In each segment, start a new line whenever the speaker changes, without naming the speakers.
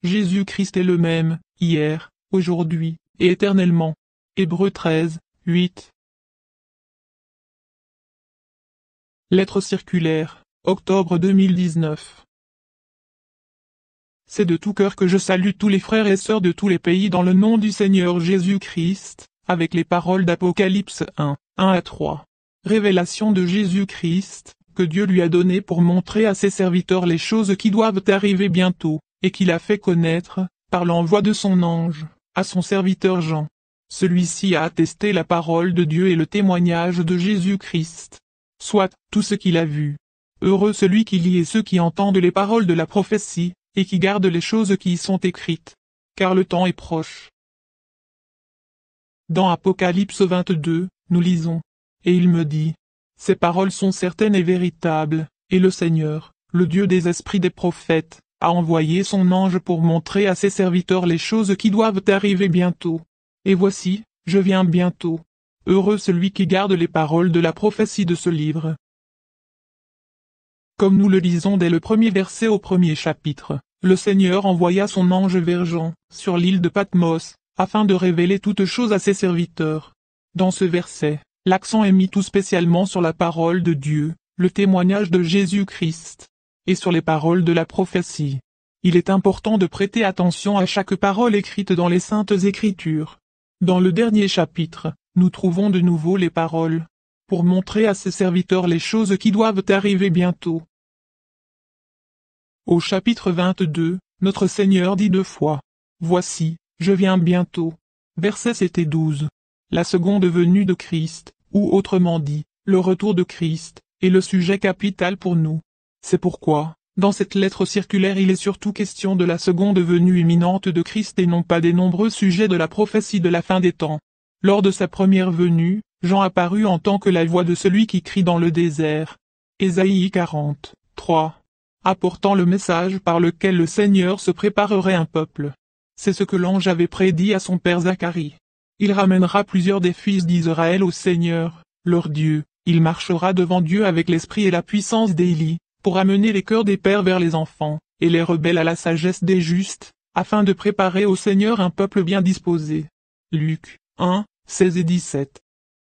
Jésus-Christ est le même, hier, aujourd'hui, et éternellement. Hébreux 13, 8. Lettre circulaire, octobre 2019. C'est de tout cœur que je salue tous les frères et sœurs de tous les pays dans le nom du Seigneur Jésus-Christ, avec les paroles d'Apocalypse 1, 1 à 3. Révélation de Jésus-Christ, que Dieu lui a donnée pour montrer à ses serviteurs les choses qui doivent arriver bientôt, et qu'il a fait connaître, par l'envoi de son ange, à son serviteur Jean. Celui-ci a attesté la parole de Dieu et le témoignage de Jésus-Christ. Soit, tout ce qu'il a vu. Heureux celui qui lit et ceux qui entendent les paroles de la prophétie, et qui gardent les choses qui y sont écrites. Car le temps est proche. Dans Apocalypse 22, nous lisons. Et il me dit, ces paroles sont certaines et véritables, et le Seigneur, le Dieu des esprits des prophètes, a envoyé son ange pour montrer à ses serviteurs les choses qui doivent arriver bientôt. Et voici, je viens bientôt. Heureux celui qui garde les paroles de la prophétie de ce livre. Comme nous le lisons dès le premier verset au premier chapitre, le Seigneur envoya son ange vers Jean, sur l'île de Patmos, afin de révéler toutes choses à ses serviteurs. Dans ce verset, l'accent est mis tout spécialement sur la parole de Dieu, le témoignage de Jésus-Christ, et sur les paroles de la prophétie. Il est important de prêter attention à chaque parole écrite dans les Saintes Écritures. Dans le dernier chapitre, nous trouvons de nouveau les paroles, pour montrer à ses serviteurs les choses qui doivent arriver bientôt. Au chapitre 22, notre Seigneur dit 2 fois, « Voici, je viens bientôt ». Versets 7 et 12. La seconde venue de Christ, ou autrement dit, le retour de Christ, est le sujet capital pour nous. C'est pourquoi, dans cette lettre circulaire il est surtout question de la seconde venue imminente de Christ et non pas des nombreux sujets de la prophétie de la fin des temps. Lors de sa première venue, Jean apparut en tant que la voix de celui qui crie dans le désert. Ésaïe 40, 3. Apportant le message par lequel le Seigneur se préparerait un peuple. C'est ce que l'ange avait prédit à son père Zacharie. Il ramènera plusieurs des fils d'Israël au Seigneur, leur Dieu, il marchera devant Dieu avec l'esprit et la puissance d'Élie, pour amener les cœurs des pères vers les enfants, et les rebelles à la sagesse des justes, afin de préparer au Seigneur un peuple bien disposé. Luc 1, 16 et 17.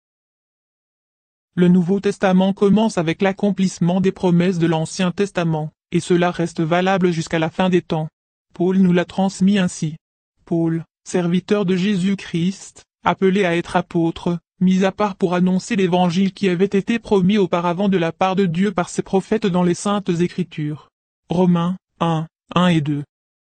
Le Nouveau Testament commence avec l'accomplissement des promesses de l'Ancien Testament, et cela reste valable jusqu'à la fin des temps. Paul nous l'a transmis ainsi. Paul, serviteur de Jésus-Christ, appelé à être apôtre, mis à part pour annoncer l'évangile qui avait été promis auparavant de la part de Dieu par ses prophètes dans les Saintes Écritures. Romains 1, 1 et 2.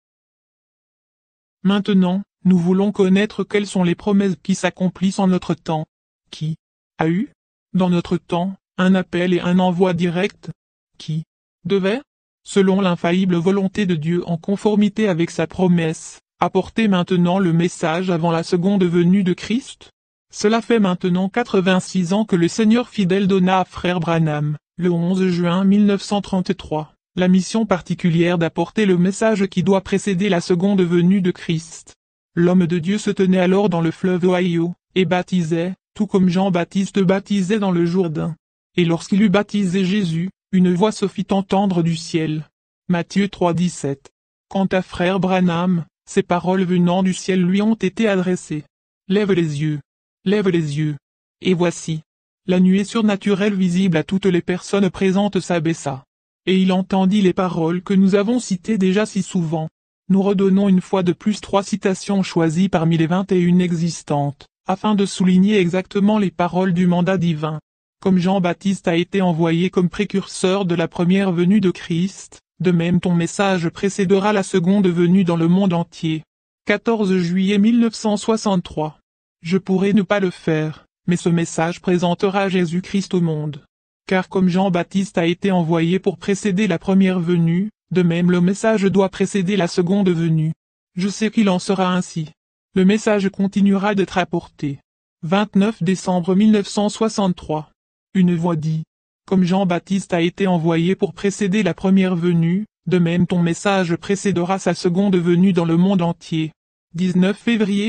Maintenant, nous voulons connaître quelles sont les promesses qui s'accomplissent en notre temps. Qui a eu, dans notre temps, un appel et un envoi direct? Qui devait, selon l'infaillible volonté de Dieu en conformité avec sa promesse, apporter maintenant le message avant la seconde venue de Christ? Cela fait maintenant 86 ans que le Seigneur fidèle donna à Frère Branham, le 11 juin 1933, la mission particulière d'apporter le message qui doit précéder la seconde venue de Christ. L'homme de Dieu se tenait alors dans le fleuve Ohio, et baptisait, tout comme Jean-Baptiste baptisait dans le Jourdain. Et lorsqu'il eut baptisé Jésus, une voix se fit entendre du ciel. Matthieu 3, 17. Quant à Frère Branham, ces paroles venant du ciel lui ont été adressées. Lève les yeux. Lève les yeux. Et voici. La nuée surnaturelle visible à toutes les personnes présentes s'abaissa. Et il entendit les paroles que nous avons citées déjà si souvent. Nous redonnons une fois de plus 3 citations choisies parmi les 21 existantes, afin de souligner exactement les paroles du mandat divin. Comme Jean-Baptiste a été envoyé comme précurseur de la première venue de Christ, de même ton message précédera la seconde venue dans le monde entier. 14 juillet 1963. Je pourrais ne pas le faire, mais ce message présentera Jésus-Christ au monde. Car comme Jean-Baptiste a été envoyé pour précéder la première venue, de même le message doit précéder la seconde venue. Je sais qu'il en sera ainsi. Le message continuera d'être apporté. 29 décembre 1963. Une voix dit. Comme Jean-Baptiste a été envoyé pour précéder la première venue, de même ton message précédera sa seconde venue dans le monde entier. 19 février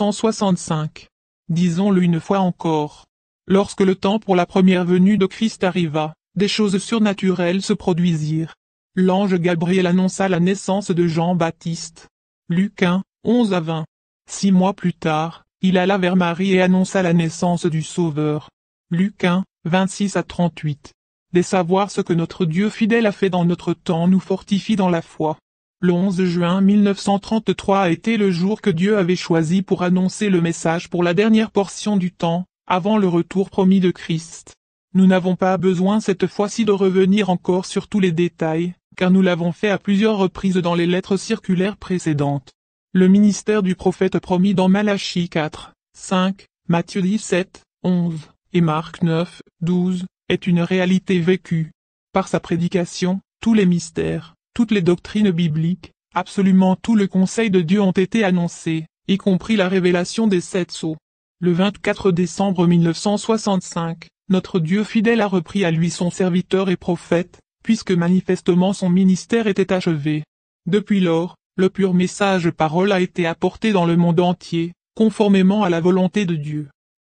1965. Disons-le une fois encore. Lorsque le temps pour la première venue de Christ arriva, des choses surnaturelles se produisirent. L'ange Gabriel annonça la naissance de Jean-Baptiste. Luc 1, 11 à 20. 6 mois plus tard, il alla vers Marie et annonça la naissance du Sauveur. Luc 1, 26 à 38. Dès savoir ce que notre Dieu fidèle a fait dans notre temps nous fortifie dans la foi. Le 11 juin 1933 a été le jour que Dieu avait choisi pour annoncer le message pour la dernière portion du temps, avant le retour promis de Christ. Nous n'avons pas besoin cette fois-ci de revenir encore sur tous les détails, car nous l'avons fait à plusieurs reprises dans les lettres circulaires précédentes. Le ministère du prophète promis dans Malachie 4, 5, Matthieu 17, 11, et Marc 9, 12, est une réalité vécue. Par sa prédication, tous les mystères, toutes les doctrines bibliques, absolument tout le conseil de Dieu ont été annoncés, y compris la révélation des 7 sceaux. Le 24 décembre 1965, notre Dieu fidèle a repris à lui son serviteur et prophète, puisque manifestement son ministère était achevé. Depuis lors, le pur message parole a été apporté dans le monde entier, conformément à la volonté de Dieu.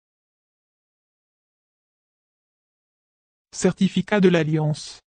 Certificat de l'Alliance.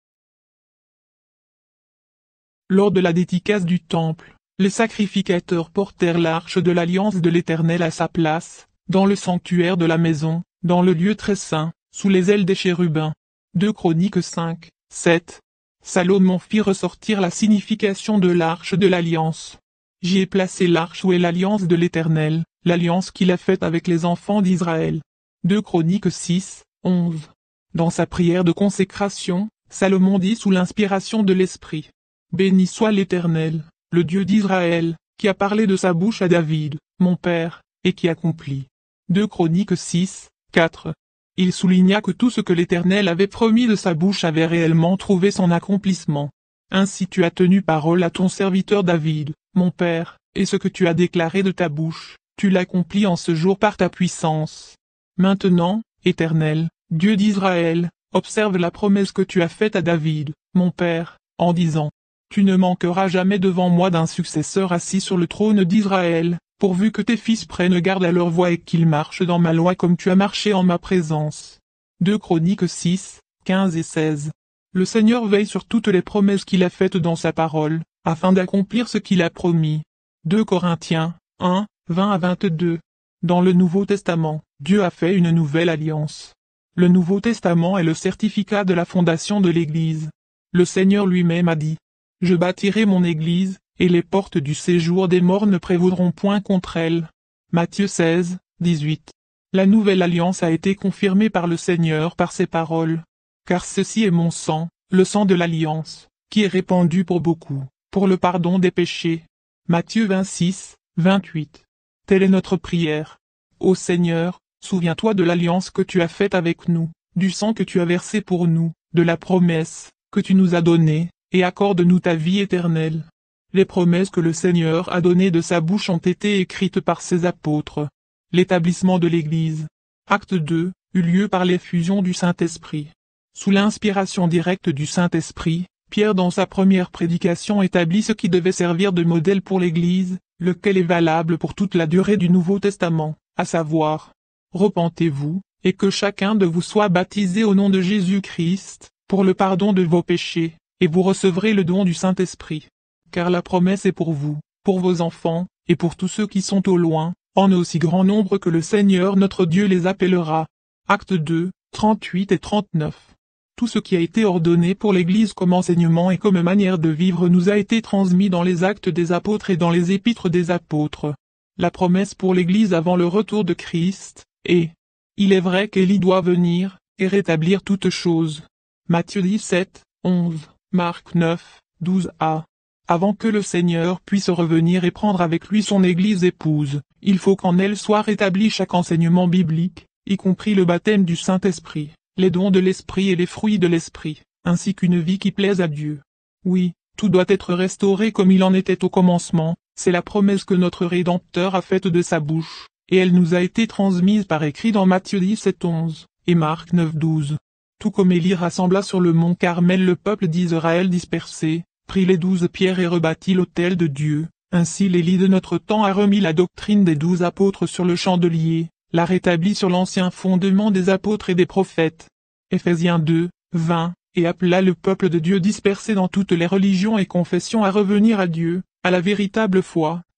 Lors de la dédicace du temple, les sacrificateurs portèrent l'arche de l'Alliance de l'Éternel à sa place, dans le sanctuaire de la maison, dans le lieu très saint, sous les ailes des chérubins. 2 Chroniques 5, 7. Salomon fit ressortir la signification de l'arche de l'Alliance. J'y ai placé l'arche où est l'Alliance de l'Éternel, l'alliance qu'il a faite avec les enfants d'Israël. 2 Chroniques 6, 11. Dans sa prière de consécration, Salomon dit sous l'inspiration de l'Esprit: Béni soit l'Éternel, le Dieu d'Israël, qui a parlé de sa bouche à David, mon père, et qui accomplit. 2 Chroniques 6, 4. Il souligna que tout ce que l'Éternel avait promis de sa bouche avait réellement trouvé son accomplissement. Ainsi tu as tenu parole à ton serviteur David, mon père, et ce que tu as déclaré de ta bouche, tu l'accomplis en ce jour par ta puissance. Maintenant, Éternel, Dieu d'Israël, observe la promesse que tu as faite à David, mon père, en disant: Tu ne manqueras jamais devant moi d'un successeur assis sur le trône d'Israël, pourvu que tes fils prennent garde à leur voie et qu'ils marchent dans ma loi comme tu as marché en ma présence. 2 Chroniques 6, 15 et 16. Le Seigneur veille sur toutes les promesses qu'il a faites dans sa parole, afin d'accomplir ce qu'il a promis. 2 Corinthiens 1, 20 à 22. Dans le Nouveau Testament, Dieu a fait une nouvelle alliance. Le Nouveau Testament est le certificat de la fondation de l'Église. Le Seigneur lui-même a dit: Je bâtirai mon Église, et les portes du séjour des morts ne prévaudront point contre elle. Matthieu 16, 18. La nouvelle alliance a été confirmée par le Seigneur par ses paroles. Car ceci est mon sang, le sang de l'alliance, qui est répandu pour beaucoup, pour le pardon des péchés. Matthieu 26, 28. Telle est notre prière. Ô Seigneur, souviens-toi de l'alliance que tu as faite avec nous, du sang que tu as versé pour nous, de la promesse que tu nous as donnée, et accorde-nous ta vie éternelle. Les promesses que le Seigneur a données de sa bouche ont été écrites par ses apôtres. L'établissement de l'Église. Acte 2, eut lieu par l'effusion du Saint-Esprit. Sous l'inspiration directe du Saint-Esprit, Pierre dans sa première prédication établit ce qui devait servir de modèle pour l'Église, lequel est valable pour toute la durée du Nouveau Testament, à savoir: Repentez-vous, et que chacun de vous soit baptisé au nom de Jésus-Christ, pour le pardon de vos péchés, et vous recevrez le don du Saint-Esprit. Car la promesse est pour vous, pour vos enfants, et pour tous ceux qui sont au loin, en aussi grand nombre que le Seigneur notre Dieu les appellera. Acte 2, 38 et 39. Tout ce qui a été ordonné pour l'Église comme enseignement et comme manière de vivre nous a été transmis dans les actes des apôtres et dans les épîtres des apôtres. La promesse pour l'Église avant le retour de Christ est: Il est vrai qu'Élie doit venir, et rétablir toutes choses. Matthieu 17, 11, Marc 9, 12a. Avant que le Seigneur puisse revenir et prendre avec lui son Église épouse, il faut qu'en elle soit rétabli chaque enseignement biblique, y compris le baptême du Saint-Esprit, les dons de l'Esprit et les fruits de l'Esprit, ainsi qu'une vie qui plaise à Dieu. Oui, tout doit être restauré comme il en était au commencement, c'est la promesse que notre Rédempteur a faite de sa bouche, et elle nous a été transmise par écrit dans Matthieu 17, 11, et Marc 9, 12. Tout comme Élie rassembla sur le mont Carmel le peuple d'Israël dispersé, prit les 12 pierres et rebâtit l'autel de Dieu, ainsi l'Élie de notre temps a remis la doctrine des 12 apôtres sur le chandelier, l'a rétablie sur l'ancien fondement des apôtres et des prophètes. Éphésiens 2, 20, et appela le peuple de Dieu dispersé dans toutes les religions et confessions à revenir à Dieu, à la véritable foi,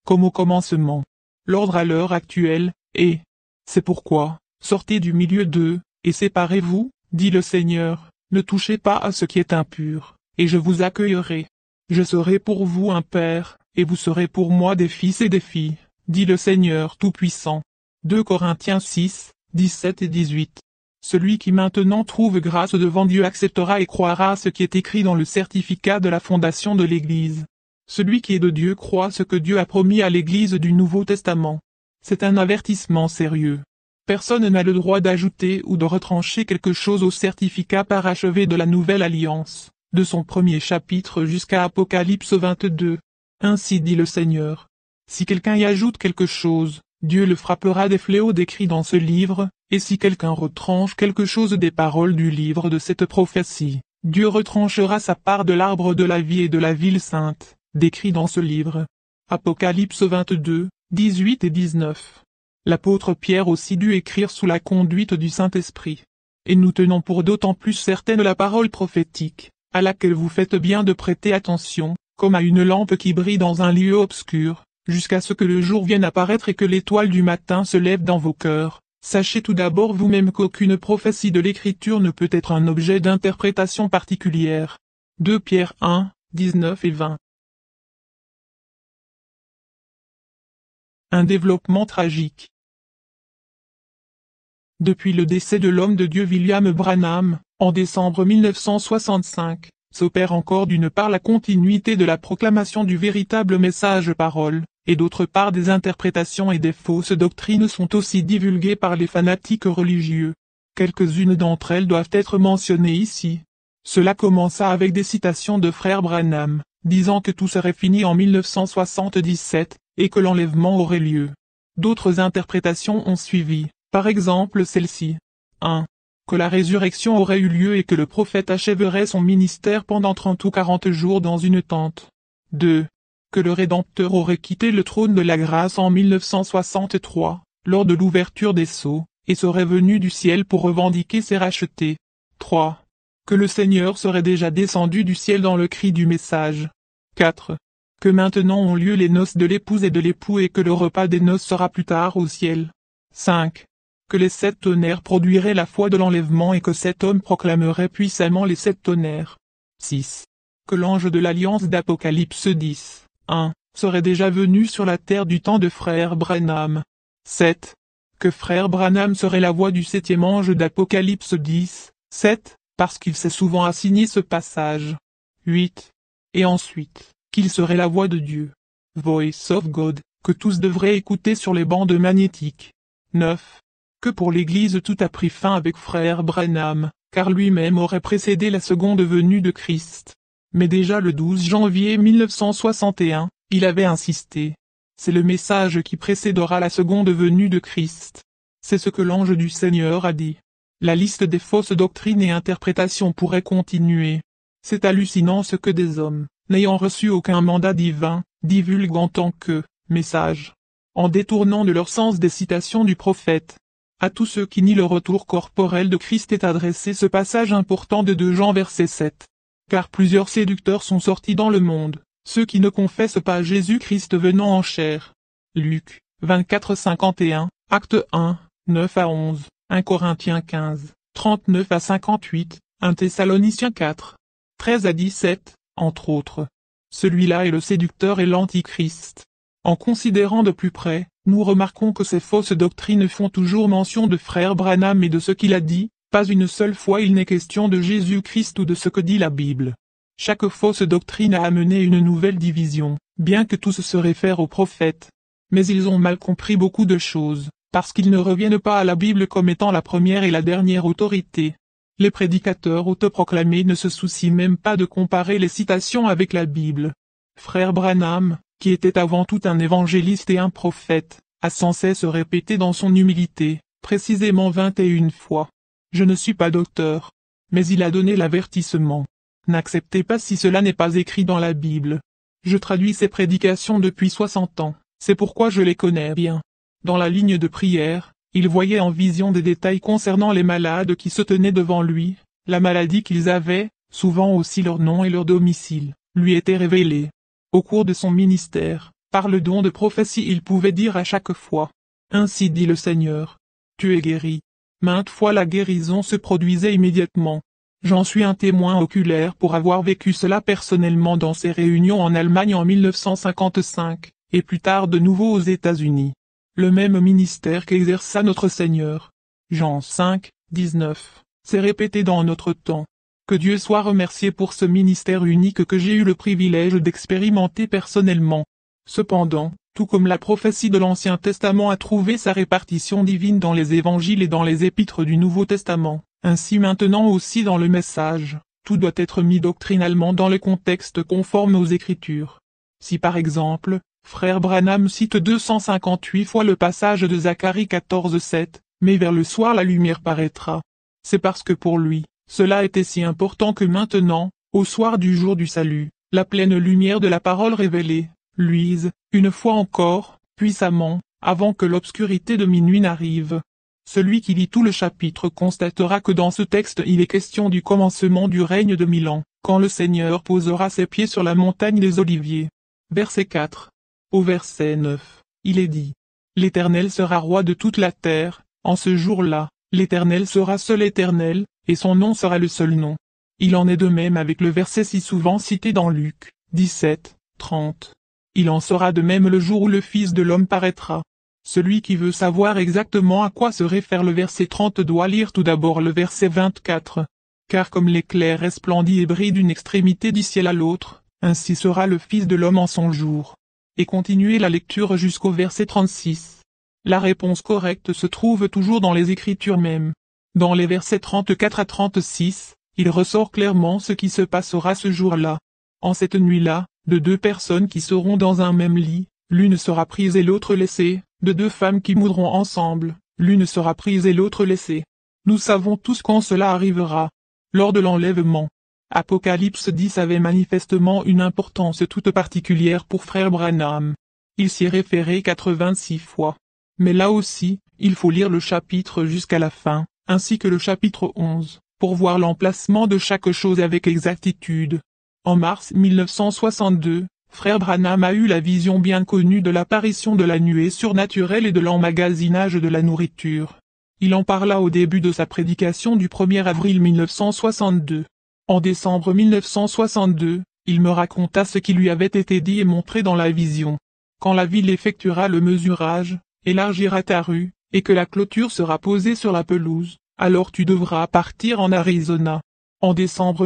comme au commencement. L'ordre à l'heure actuelle, est. C'est pourquoi, sortez du milieu d'eux, et séparez-vous, dit le Seigneur, ne touchez pas à ce qui est impur, et je vous accueillerai. Je serai pour vous un père, et vous serez pour moi des fils et des filles, dit le Seigneur Tout-Puissant. 2 Corinthiens 6, 17 et 18. Celui qui maintenant trouve grâce devant Dieu acceptera et croira à ce qui est écrit dans le certificat de la fondation de l'Église. Celui qui est de Dieu croit ce que Dieu a promis à l'Église du Nouveau Testament. C'est un avertissement sérieux. Personne n'a le droit d'ajouter ou de retrancher quelque chose au certificat parachevé de la Nouvelle Alliance, de son premier chapitre jusqu'à Apocalypse 22. Ainsi dit le Seigneur. Si quelqu'un y ajoute quelque chose, Dieu le frappera des fléaux décrits dans ce livre, et si quelqu'un retranche quelque chose des paroles du livre de cette prophétie, Dieu retranchera sa part de l'arbre de la vie et de la ville sainte, décrit dans ce livre. Apocalypse 22, 18 et 19. L'apôtre Pierre aussi dut écrire sous la conduite du Saint-Esprit. Et nous tenons pour d'autant plus certaine la parole prophétique, à laquelle vous faites bien de prêter attention, comme à une lampe qui brille dans un lieu obscur, jusqu'à ce que le jour vienne apparaître et que l'étoile du matin se lève dans vos cœurs. Sachez tout d'abord vous-même qu'aucune prophétie de l'Écriture ne peut être un objet d'interprétation particulière. 2 Pierre 1, 19 et 20. Un développement tragique. Depuis le décès de l'homme de Dieu William Branham, en décembre 1965, s'opère encore d'une part la continuité de la proclamation du véritable message-parole, et d'autre part des interprétations et des fausses doctrines sont aussi divulguées par les fanatiques religieux. Quelques-unes d'entre elles doivent être mentionnées ici. Cela commença avec des citations de frère Branham, disant que tout serait fini en 1977, et que l'enlèvement aurait lieu. D'autres interprétations ont suivi, par exemple celle-ci. 1. Que la résurrection aurait eu lieu et que le prophète achèverait son ministère pendant 30 ou 40 jours dans une tente. 2. Que le Rédempteur aurait quitté le trône de la grâce en 1963, lors de l'ouverture des sceaux, et serait venu du ciel pour revendiquer ses rachetés. 3. Que le Seigneur serait déjà descendu du ciel dans le cri du message. 4. Que maintenant ont lieu les noces de l'épouse et de l'époux et que le repas des noces sera plus tard au ciel. 5. Que les 7 tonnerres produiraient la foi de l'enlèvement et que cet homme proclamerait puissamment les 7 tonnerres. 6. Que l'ange de l'alliance d'Apocalypse 10, 1, serait déjà venu sur la terre du temps de frère Branham. 7. Que frère Branham serait la voix du 7e ange d'Apocalypse 10, 7, parce qu'il s'est souvent assigné ce passage. 8. Et ensuite, qu'il serait la voix de Dieu. Voice of God, que tous devraient écouter sur les bandes magnétiques. 9. Que pour l'Église tout a pris fin avec frère Branham, car lui-même aurait précédé la seconde venue de Christ. Mais déjà le 12 janvier 1961, il avait insisté. C'est le message qui précédera la seconde venue de Christ. C'est ce que l'ange du Seigneur a dit. La liste des fausses doctrines et interprétations pourrait continuer. C'est hallucinant ce que des hommes, n'ayant reçu aucun mandat divin, divulguent en tant que message, en détournant de leur sens des citations du prophète. À tous ceux qui nient le retour corporel de Christ est adressé ce passage important de 2 Jean verset 7. Car plusieurs séducteurs sont sortis dans le monde, ceux qui ne confessent pas Jésus-Christ venant en chair. Luc, 24-51, Acte 1, 9 à 11, 1 Corinthiens 15, 39 à 58, 1 Thessaloniciens 4, 13 à 17, entre autres. Celui-là est le séducteur et l'antichrist. En considérant de plus près, nous remarquons que ces fausses doctrines font toujours mention de frère Branham et de ce qu'il a dit, pas une seule fois il n'est question de Jésus-Christ ou de ce que dit la Bible. Chaque fausse doctrine a amené une nouvelle division, bien que tous se réfèrent au prophète. Mais ils ont mal compris beaucoup de choses, parce qu'ils ne reviennent pas à la Bible comme étant la première et la dernière autorité. Les prédicateurs autoproclamés ne se soucient même pas de comparer les citations avec la Bible. Frère Branham, qui était avant tout un évangéliste et un prophète, a sans cesse répété dans son humilité, précisément 21 fois. Je ne suis pas docteur. Mais il a donné l'avertissement. N'acceptez pas si cela n'est pas écrit dans la Bible. Je traduis ses prédications depuis 60 ans, c'est pourquoi je les connais bien. Dans la ligne de prière, il voyait en vision des détails concernant les malades qui se tenaient devant lui, la maladie qu'ils avaient, souvent aussi leur nom et leur domicile, lui étaient révélés. Au cours de son ministère, Par le don de prophétie il pouvait dire à chaque fois. Ainsi dit le Seigneur. Tu es guéri. Maintes fois la guérison se produisait immédiatement. J'en suis un témoin oculaire pour avoir vécu cela personnellement dans ces réunions en Allemagne en 1955, et plus tard de nouveau aux États-Unis. Le même ministère qu'exerça notre Seigneur. Jean 5, 19. C'est répété dans notre temps. Que Dieu soit remercié pour ce ministère unique que j'ai eu le privilège d'expérimenter personnellement. Cependant, tout comme la prophétie de l'Ancien Testament a trouvé sa répartition divine dans les évangiles et dans les épîtres du Nouveau Testament, ainsi maintenant aussi dans le message, tout doit être mis doctrinalement dans le contexte conforme aux Écritures. Si par exemple, Frère Branham cite 258 fois le passage de Zacharie 14:7, mais vers le soir la lumière paraîtra. C'est parce que pour lui, cela était si important que maintenant, au soir du jour du salut, la pleine lumière de la parole révélée, luise, une fois encore, puissamment, avant que l'obscurité de minuit n'arrive. Celui qui lit tout le chapitre constatera que dans ce texte il est question du commencement du règne de 1000 ans, quand le Seigneur posera ses pieds sur la montagne des Oliviers. Verset 4. Au verset 9, il est dit. L'Éternel sera roi de toute la terre, en ce jour-là, l'Éternel sera seul Éternel, et son nom sera le seul nom. Il en est de même avec le verset si souvent cité dans Luc 17, 30. Il en sera de même le jour où le Fils de l'homme paraîtra. Celui qui veut savoir exactement à quoi se réfère le verset 30 doit lire tout d'abord le verset 24. Car comme l'éclair resplendit et brille d'une extrémité du ciel à l'autre, ainsi sera le Fils de l'homme en son jour. Et continuez la lecture jusqu'au verset 36. La réponse correcte se trouve toujours dans les Écritures mêmes. Dans les versets 34 à 36, il ressort clairement ce qui se passera ce jour-là. En cette nuit-là, de deux personnes qui seront dans un même lit, l'une sera prise et l'autre laissée, de deux femmes qui mourront ensemble, l'une sera prise et l'autre laissée. Nous savons tous quand cela arrivera. Lors de l'enlèvement. Apocalypse 10 avait manifestement une importance toute particulière pour Frère Branham. Il s'y est référé 86 fois. Mais là aussi, il faut lire le chapitre jusqu'à la fin, ainsi que le chapitre 11, pour voir l'emplacement de chaque chose avec exactitude. En mars 1962, Frère Branham a eu la vision bien connue de l'apparition de la nuée surnaturelle et de l'emmagasinage de la nourriture. Il en parla au début de sa prédication du 1er avril 1962. En décembre 1962, il me raconta ce qui lui avait été dit et montré dans la vision. Quand la ville effectuera le mesurage, élargira ta rue, et que la clôture sera posée sur la pelouse, alors tu devras partir en Arizona. En décembre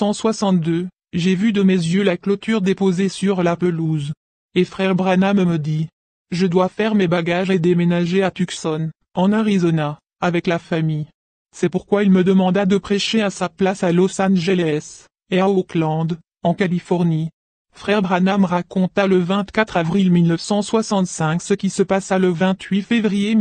1962, j'ai vu de mes yeux la clôture déposée sur la pelouse. Et Frère Branham me dit, je dois faire mes bagages et déménager à Tucson, en Arizona, avec la famille. C'est pourquoi il me demanda de prêcher à sa place à Los Angeles, et à Oakland, en Californie. Frère Branham raconta le 24 avril 1965 ce qui se passa le 28 février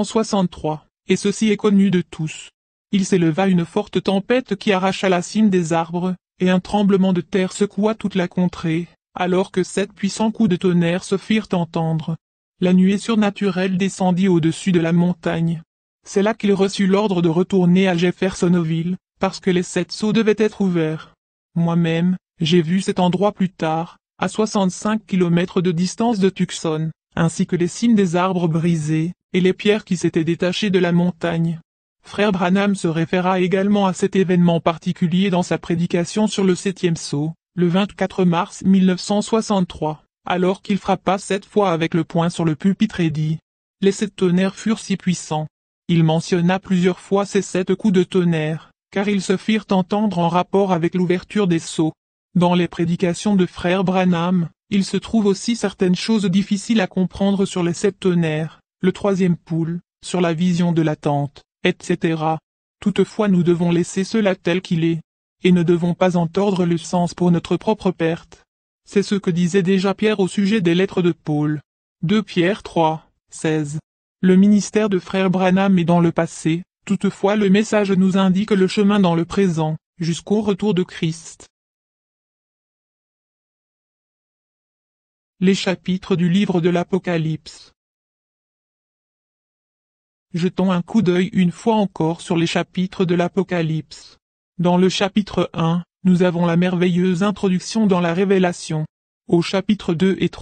1963, et ceci est connu de tous. Il s'éleva une forte tempête qui arracha la cime des arbres, et un tremblement de terre secoua toute la contrée, alors que 7 puissants coups de tonnerre se firent entendre. La nuée surnaturelle descendit au-dessus de la montagne. C'est là qu'il reçut l'ordre de retourner à Jeffersonville, parce que les 7 seaux devaient être ouverts. Moi-même, j'ai vu cet endroit plus tard, à 65 km de distance de Tucson, ainsi que les cimes des arbres brisés, et les pierres qui s'étaient détachées de la montagne. Frère Branham se référa également à cet événement particulier dans sa prédication sur le 7e sceau, le 24 mars 1963, alors qu'il frappa 7 fois avec le poing sur le pupitre et dit « Les 7 tonnerres furent si puissants ». Il mentionna plusieurs fois ces 7 coups de tonnerre, car ils se firent entendre en rapport avec l'ouverture des sceaux. Dans les prédications de Frère Branham, il se trouve aussi certaines choses difficiles à comprendre sur les 7 tonnerres, le 3e poule, sur la vision de la tente, etc. Toutefois nous devons laisser cela tel qu'il est, et ne devons pas en tordre le sens pour notre propre perte. C'est ce que disait déjà Pierre au sujet des lettres de Paul. 2 Pierre 3, 16. Le ministère de Frère Branham est dans le passé, toutefois le message nous indique le chemin dans le présent, jusqu'au retour de Christ. Les chapitres du livre de l'Apocalypse. Jetons un coup d'œil une fois encore sur les chapitres de l'Apocalypse. Dans le chapitre 1, nous avons la merveilleuse introduction dans la révélation. Au chapitre 2 et 3,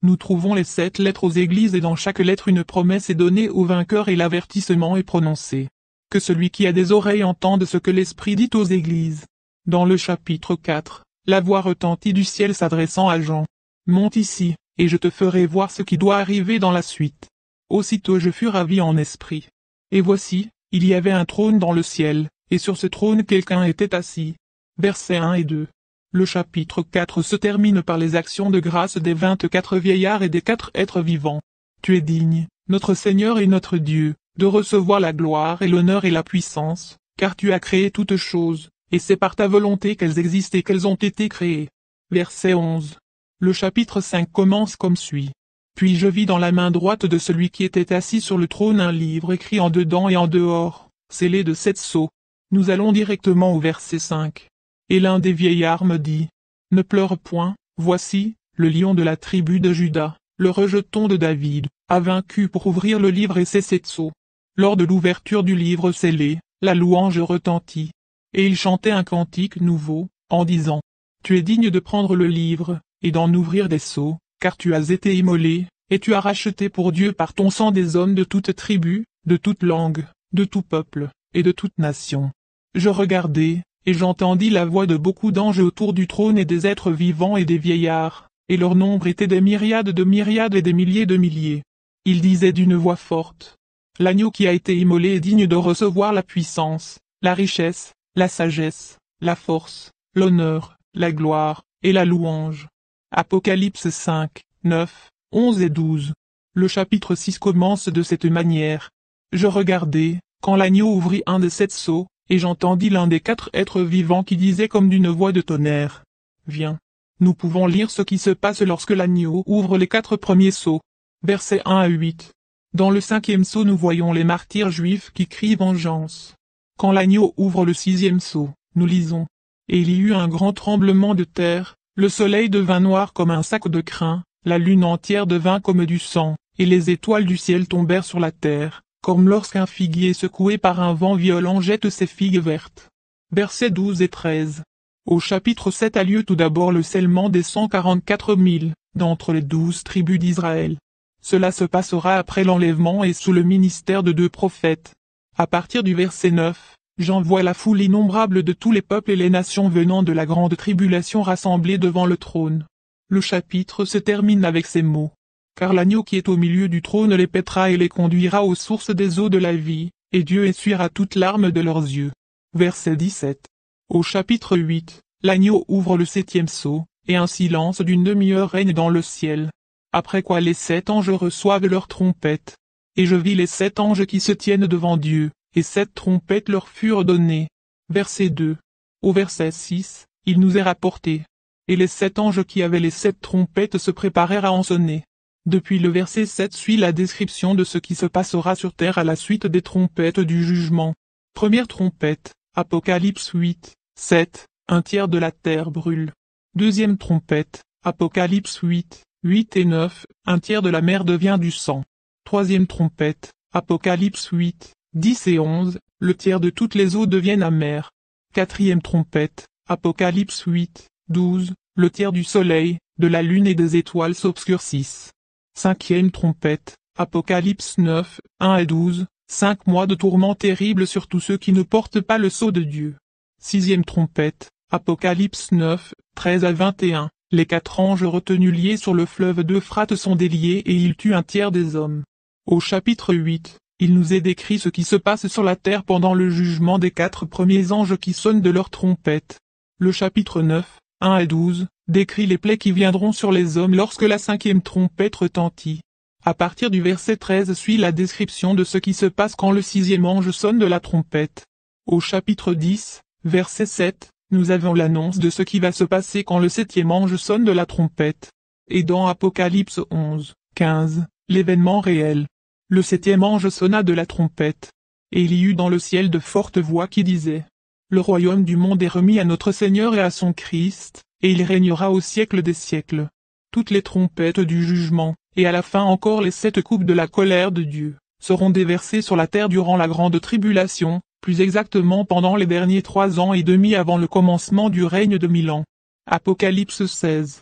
Nous trouvons les 7 lettres aux églises et dans chaque lettre une promesse est donnée au vainqueur et l'avertissement est prononcé. Que celui qui a des oreilles entende ce que l'Esprit dit aux églises. Dans le chapitre 4, la voix retentit du ciel s'adressant à Jean. Monte ici, et je te ferai voir ce qui doit arriver dans la suite. Aussitôt je fus ravi en esprit. Et voici, il y avait un trône dans le ciel, et sur ce trône quelqu'un était assis. Versets 1 et 2. Le chapitre 4 se termine par les actions de grâce des 24 vieillards et des 4 êtres vivants. Tu es digne, notre Seigneur et notre Dieu, de recevoir la gloire et l'honneur et la puissance, car tu as créé toutes choses, et c'est par ta volonté qu'elles existent et qu'elles ont été créées. Verset 11. Le chapitre 5 commence comme suit. Puis je vis dans la main droite de celui qui était assis sur le trône un livre écrit en dedans et en dehors, scellé de 7 sceaux. Nous allons directement au verset 5. Et l'un des vieillards me dit, ne pleure point, voici, le lion de la tribu de Juda, le rejeton de David, a vaincu pour ouvrir le livre et ses 7 sceaux. Lors de l'ouverture du livre scellé, la louange retentit. Et il chantait un cantique nouveau, en disant, tu es digne de prendre le livre, et d'en ouvrir des sceaux, car tu as été immolé, et tu as racheté pour Dieu par ton sang des hommes de toute tribu, de toute langue, de tout peuple, et de toute nation. Je regardai, et j'entendis la voix de beaucoup d'anges autour du trône et des êtres vivants et des vieillards, et leur nombre était des myriades de myriades et des milliers de milliers. Ils disaient d'une voix forte, l'agneau qui a été immolé est digne de recevoir la puissance, la richesse, la sagesse, la force, l'honneur, la gloire, et la louange. Apocalypse 5, 9, 11 et 12. Le chapitre 6 commence de cette manière. Je regardai, quand l'agneau ouvrit un des 7 sceaux, et j'entendis l'un des 4 êtres vivants qui disait comme d'une voix de tonnerre. Viens. Nous pouvons lire ce qui se passe lorsque l'agneau ouvre les 4 premiers sceaux. Versets 1 à 8. Dans le 5e sceau nous voyons les martyrs juifs qui crient vengeance. Quand l'agneau ouvre le 6e sceau, nous lisons. Et il y eut un grand tremblement de terre, le soleil devint noir comme un sac de crin, la lune entière devint comme du sang, et les étoiles du ciel tombèrent sur la terre, comme lorsqu'un figuier secoué par un vent violent jette ses figues vertes. Versets 12 et 13. Au chapitre 7 a lieu tout d'abord le scellement des 144 000, d'entre les 12 tribus d'Israël. Cela se passera après l'enlèvement et sous le ministère de 2 prophètes. À partir du verset 9, Jean voit la foule innombrable de tous les peuples et les nations venant de la grande tribulation rassemblées devant le trône. Le chapitre se termine avec ces mots. Car l'agneau qui est au milieu du trône les paîtra et les conduira aux sources des eaux de la vie, et Dieu essuiera toute larme de leurs yeux. Verset 17. Au chapitre 8, l'agneau ouvre le 7e sceau, et un silence d'une demi-heure règne dans le ciel. Après quoi les 7 anges reçoivent leurs trompettes. Et je vis les 7 anges qui se tiennent devant Dieu, et 7 trompettes leur furent données. Verset 2. Au verset 6, il nous est rapporté. Et les 7 anges qui avaient les 7 trompettes se préparèrent à en sonner. Depuis le verset 7 suit la description de ce qui se passera sur terre à la suite des trompettes du jugement. Première trompette, Apocalypse 8, 7, un tiers de la terre brûle. Deuxième trompette, Apocalypse 8, 8 et 9, un tiers de la mer devient du sang. Troisième trompette, Apocalypse 8, 10 et 11, le tiers de toutes les eaux deviennent amères. Quatrième trompette, Apocalypse 8, 12, le tiers du soleil, de la lune et des étoiles s'obscurcissent. Cinquième trompette, Apocalypse 9, 1 et 12, 5 mois de tourments terribles sur tous ceux qui ne portent pas le sceau de Dieu. Sixième trompette, Apocalypse 9, 13 à 21, les 4 anges retenus liés sur le fleuve d'Euphrate sont déliés et ils tuent un tiers des hommes. Au chapitre 8, il nous est décrit ce qui se passe sur la terre pendant le jugement des 4 premiers anges qui sonnent de leurs trompettes. Le chapitre 9, 1 et 12, décrit les plaies qui viendront sur les hommes lorsque la 5e trompette retentit. À partir du verset 13 suit la description de ce qui se passe quand le 6e ange sonne de la trompette. Au chapitre 10, verset 7, nous avons l'annonce de ce qui va se passer quand le 7e ange sonne de la trompette. Et dans Apocalypse 11, 15, l'événement réel. Le 7e ange sonna de la trompette. Et il y eut dans le ciel de fortes voix qui disaient: le royaume du monde est remis à notre Seigneur et à son Christ, et il régnera au siècle des siècles. Toutes les trompettes du jugement, et à la fin encore les 7 coupes de la colère de Dieu, seront déversées sur la terre durant la grande tribulation, plus exactement pendant les derniers 3 ans et demi avant le commencement du règne de 1000 ans. Apocalypse 16.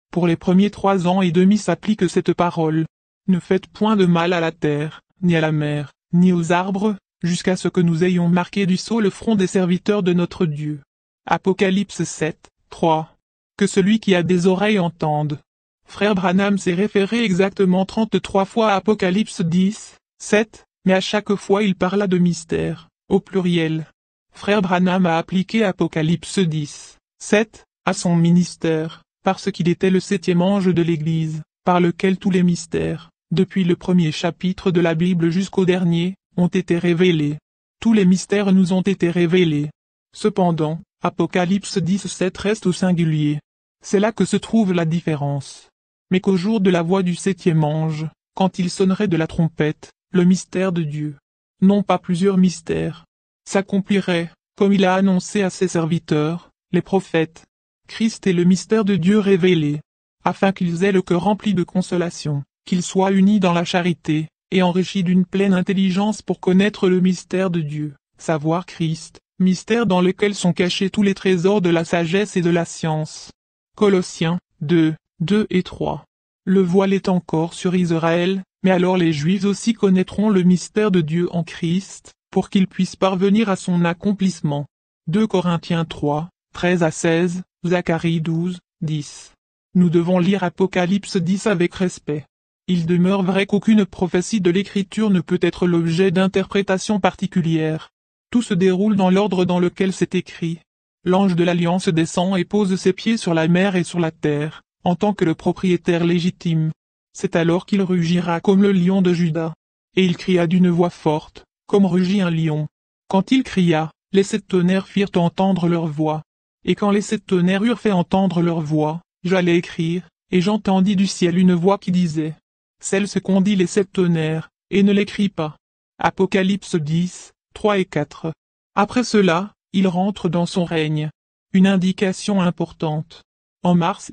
Pour les premiers 3 ans et demi s'applique cette parole. Ne faites point de mal à la terre, ni à la mer, ni aux arbres, jusqu'à ce que nous ayons marqué du sceau le front des serviteurs de notre Dieu. Apocalypse 7, 3. Que celui qui a des oreilles entende. Frère Branham s'est référé exactement 33 fois à Apocalypse 10, 7, mais à chaque fois il parla de mystère, au pluriel. Frère Branham a appliqué Apocalypse 10, 7, à son ministère, parce qu'il était le 7e ange de l'Église, par lequel tous les mystères, depuis le premier chapitre de la Bible jusqu'au dernier, ont été révélés. Tous les mystères nous ont été révélés. Cependant, Apocalypse 10, 7 reste au singulier. C'est là que se trouve la différence. Mais qu'au jour de la voix du 7e ange, quand il sonnerait de la trompette, le mystère de Dieu, non pas plusieurs mystères, s'accomplirait, comme il a annoncé à ses serviteurs, les prophètes. Christ est le mystère de Dieu révélé, afin qu'ils aient le cœur rempli de consolation, qu'ils soient unis dans la charité, et enrichis d'une pleine intelligence pour connaître le mystère de Dieu, savoir Christ, mystère dans lequel sont cachés tous les trésors de la sagesse et de la science. Colossiens 2, 2 et 3. Le voile est encore sur Israël, mais alors les Juifs aussi connaîtront le mystère de Dieu en Christ, pour qu'ils puissent parvenir à son accomplissement. 2 Corinthiens 3, 13 à 16, Zacharie 12, 10. Nous devons lire Apocalypse 10 avec respect. Il demeure vrai qu'aucune prophétie de l'Écriture ne peut être l'objet d'interprétation particulière. Tout se déroule dans l'ordre dans lequel c'est écrit. L'ange de l'Alliance descend et pose ses pieds sur la mer et sur la terre, en tant que le propriétaire légitime. C'est alors qu'il rugira comme le lion de Juda. Et il cria d'une voix forte, comme rugit un lion. Quand il cria, les 7 tonnerres firent entendre leur voix. Et quand les 7 tonnerres eurent fait entendre leur voix, j'allais écrire, et j'entendis du ciel une voix qui disait: Celle-ce qu'ont dit les 7 tonnerres, et ne l'écris pas. Apocalypse 10, 3 et 4. Après cela, il rentre dans son règne. Une indication importante. En mars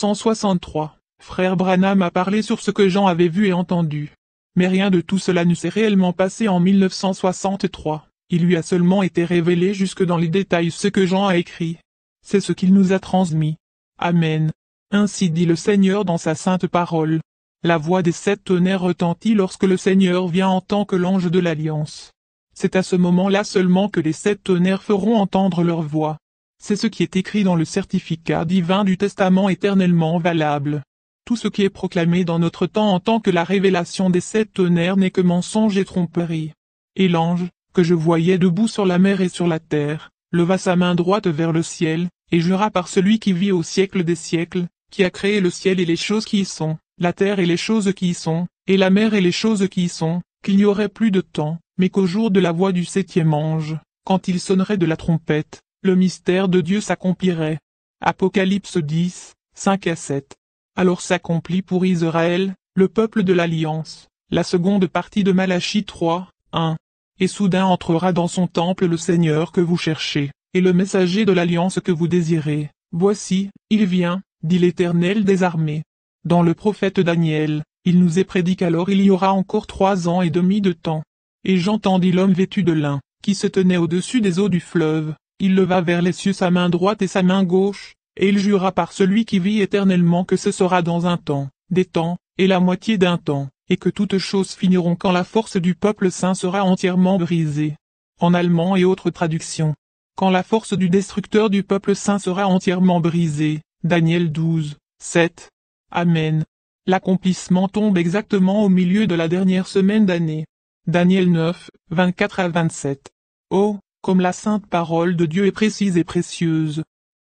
1963, frère Branham a parlé sur ce que Jean avait vu et entendu. Mais rien de tout cela ne s'est réellement passé en 1963. Il lui a seulement été révélé jusque dans les détails ce que Jean a écrit. C'est ce qu'il nous a transmis. Amen. Ainsi dit le Seigneur dans sa sainte parole. La voix des 7 tonnerres retentit lorsque le Seigneur vient en tant que l'ange de l'Alliance. C'est à ce moment-là seulement que les 7 tonnerres feront entendre leur voix. C'est ce qui est écrit dans le certificat divin du testament éternellement valable. Tout ce qui est proclamé dans notre temps en tant que la révélation des 7 tonnerres n'est que mensonge et tromperie. Et l'ange, que je voyais debout sur la mer et sur la terre, leva sa main droite vers le ciel, et jura par celui qui vit au siècle des siècles, qui a créé le ciel et les choses qui y sont, la terre et les choses qui y sont, et la mer et les choses qui y sont, qu'il n'y aurait plus de temps, mais qu'au jour de la voix du 7e ange, quand il sonnerait de la trompette, le mystère de Dieu s'accomplirait. Apocalypse 10, 5 à 7. Alors s'accomplit pour Israël, le peuple de l'Alliance, la seconde partie de Malachie 3, 1. Et soudain entrera dans son temple le Seigneur que vous cherchez, et le messager de l'Alliance que vous désirez. Voici, il vient, dit l'Éternel des armées. Dans le prophète Daniel, il nous est prédit qu'alors il y aura encore 3 ans et demi de temps. Et j'entendis l'homme vêtu de lin, qui se tenait au-dessus des eaux du fleuve. Il leva vers les cieux sa main droite et sa main gauche, et il jura par celui qui vit éternellement que ce sera dans un temps, des temps, et la moitié d'un temps, et que toutes choses finiront quand la force du peuple saint sera entièrement brisée. En allemand et autres traductions. Quand la force du destructeur du peuple saint sera entièrement brisée. Daniel 12, 7. Amen. L'accomplissement tombe exactement au milieu de la dernière semaine d'année. Daniel 9, 24 à 27. Oh, comme la sainte parole de Dieu est précise et précieuse.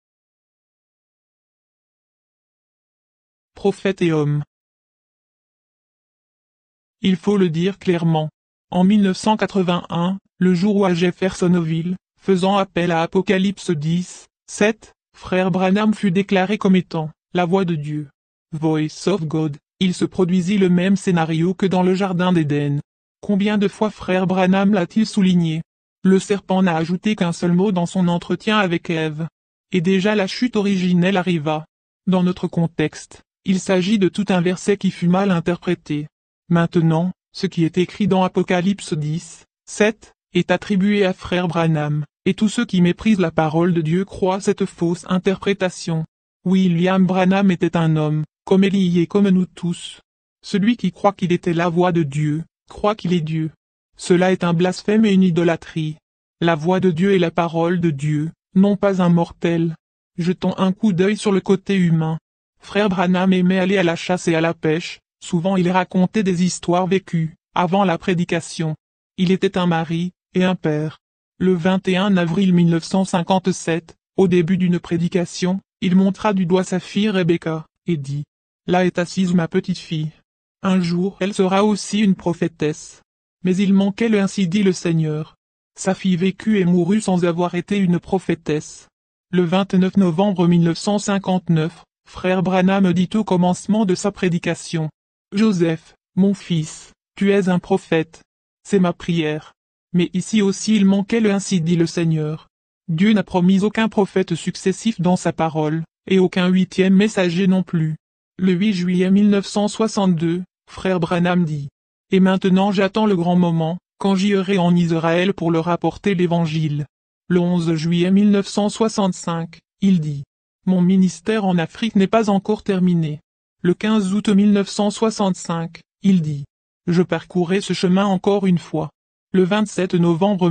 Prophète et homme. Il faut le dire clairement. En 1981, le jour où à Jeffersonville, faisant appel à Apocalypse 10, 7, frère Branham fut déclaré comme étant la voix de Dieu. Voice of God, il se produisit le même scénario que dans le jardin d'Éden. Combien de fois frère Branham l'a-t-il souligné? Le serpent n'a ajouté qu'un seul mot dans son entretien avec Ève. Et déjà la chute originelle arriva. Dans notre contexte, il s'agit de tout un verset qui fut mal interprété. Maintenant, ce qui est écrit dans Apocalypse 10, 7, est attribué à frère Branham, et tous ceux qui méprisent la parole de Dieu croient cette fausse interprétation. William Branham était un homme, comme Élie et comme nous tous. Celui qui croit qu'il était la voix de Dieu, croit qu'il est Dieu. Cela est un blasphème et une idolâtrie. La voix de Dieu est la parole de Dieu, non pas un mortel. Jetons un coup d'œil sur le côté humain. Frère Branham aimait aller à la chasse et à la pêche, souvent il racontait des histoires vécues, avant la prédication. Il était un mari, et un père. Le 21 avril 1957, au début d'une prédication, il montra du doigt sa fille Rebecca, et dit « Là est assise ma petite fille. Un jour elle sera aussi une prophétesse. » Mais il manquait le ainsi dit le Seigneur. Sa fille vécut et mourut sans avoir été une prophétesse. Le 29 novembre 1959, frère Branham dit au commencement de sa prédication « Joseph, mon fils, tu es un prophète. C'est ma prière. » Mais ici aussi il manquait le ainsi dit le Seigneur. Dieu n'a promis aucun prophète successif dans sa parole, et aucun 8e messager non plus. Le 8 juillet 1962, frère Branham dit « Et maintenant j'attends le grand moment, quand j'irai en Israël pour leur apporter l'Évangile. » Le 11 juillet 1965, il dit « Mon ministère en Afrique n'est pas encore terminé. » Le 15 août 1965, il dit « Je parcourrai ce chemin encore une fois. » Le 27 novembre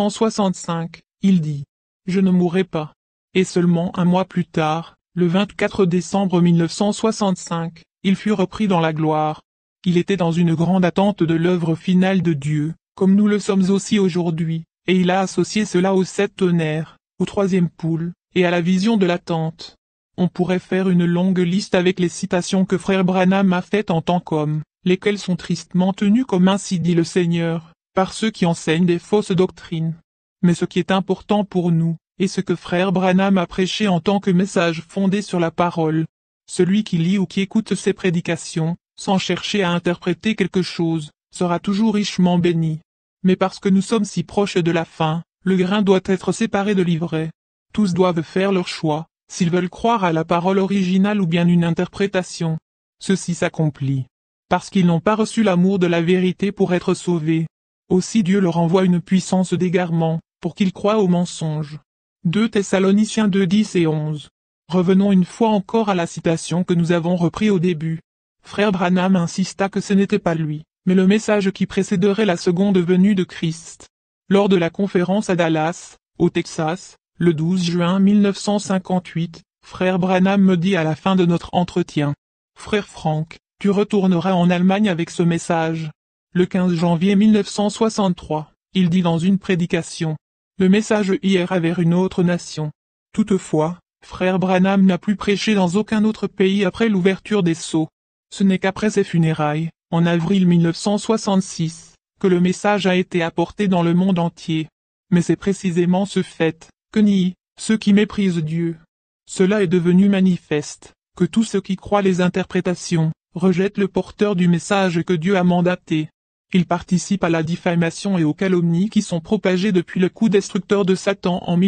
1965, il dit « Je ne mourrai pas. » Et seulement un mois plus tard, le 24 décembre 1965, il fut repris dans la gloire. Il était dans une grande attente de l'œuvre finale de Dieu, comme nous le sommes aussi aujourd'hui, et il a associé cela aux 7 tonnerres, au 3e poule, et à la vision de l'attente. On pourrait faire une longue liste avec les citations que frère Branham a faites en tant qu'homme, lesquelles sont tristement tenues comme ainsi dit le Seigneur, par ceux qui enseignent des fausses doctrines. Mais ce qui est important pour nous, est ce que frère Branham a prêché en tant que message fondé sur la parole. Celui qui lit ou qui écoute ses prédications, sans chercher à interpréter quelque chose, sera toujours richement béni. Mais parce que nous sommes si proches de la fin, le grain doit être séparé de l'ivraie. Tous doivent faire leur choix, s'ils veulent croire à la parole originale ou bien une interprétation. Ceci s'accomplit. Parce qu'ils n'ont pas reçu l'amour de la vérité pour être sauvés. Aussi Dieu leur envoie une puissance d'égarement, pour qu'ils croient au mensonge. 2 Thessaloniciens 2 10 et 11. Revenons une fois encore à la citation que nous avons repris au début. Frère Branham insista que ce n'était pas lui, mais le message qui précéderait la seconde venue de Christ. Lors de la conférence à Dallas, au Texas, le 12 juin 1958, frère Branham me dit à la fin de notre entretien. Frère Frank, tu retourneras en Allemagne avec ce message. Le 15 janvier 1963, il dit dans une prédication. Le message ira vers une autre nation. Toutefois, frère Branham n'a plus prêché dans aucun autre pays après l'ouverture des sceaux. Ce n'est qu'après ses funérailles, en avril 1966, que le message a été apporté dans le monde entier. Mais c'est précisément ce fait, que nient ceux qui méprisent Dieu. Cela est devenu manifeste, que tous ceux qui croient les interprétations, rejettent le porteur du message que Dieu a mandaté. Ils participent à la diffamation et aux calomnies qui sont propagées depuis le coup destructeur de Satan en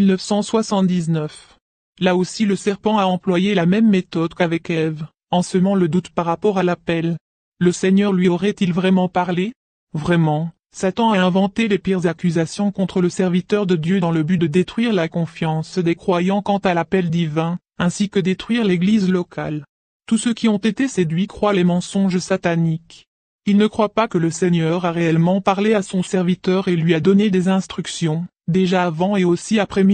1979. Là aussi le serpent a employé la même méthode qu'avec Ève, en semant le doute par rapport à l'appel. Le Seigneur lui aurait-il vraiment parlé? Vraiment, Satan a inventé les pires accusations contre le serviteur de Dieu dans le but de détruire la confiance des croyants quant à l'appel divin, ainsi que détruire l'église locale. Tous ceux qui ont été séduits croient les mensonges sataniques. Ils ne croient pas que le Seigneur a réellement parlé à son serviteur et lui a donné des instructions, déjà avant et aussi après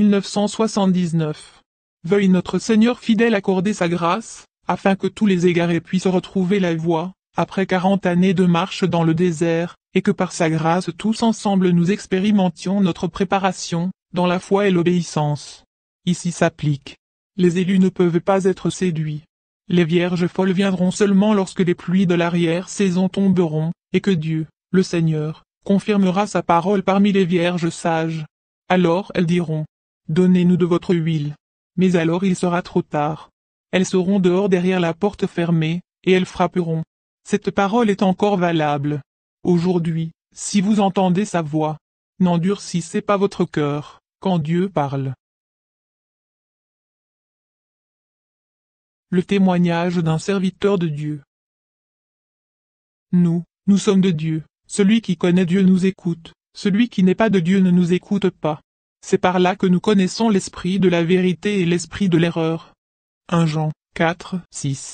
1979. Veuille notre Seigneur fidèle accorder sa grâce, afin que tous les égarés puissent retrouver la voie, après 40 années de marche dans le désert, et que par sa grâce tous ensemble nous expérimentions notre préparation, dans la foi et l'obéissance. Ici s'applique. Les élus ne peuvent pas être séduits. Les vierges folles viendront seulement lorsque les pluies de l'arrière-saison tomberont, et que Dieu, le Seigneur, confirmera sa parole parmi les vierges sages. Alors elles diront, « Donnez-nous de votre huile. » Mais alors il sera trop tard. Elles seront dehors derrière la porte fermée, et elles frapperont. Cette parole est encore valable. Aujourd'hui, si vous entendez sa voix, n'endurcissez pas votre cœur, quand Dieu parle. Le témoignage d'un serviteur de Dieu. Nous sommes de Dieu. Celui qui connaît Dieu nous écoute. Celui qui n'est pas de Dieu ne nous écoute pas. C'est par là que nous connaissons l'esprit de la vérité et l'esprit de l'erreur. 1 Jean 4, 6.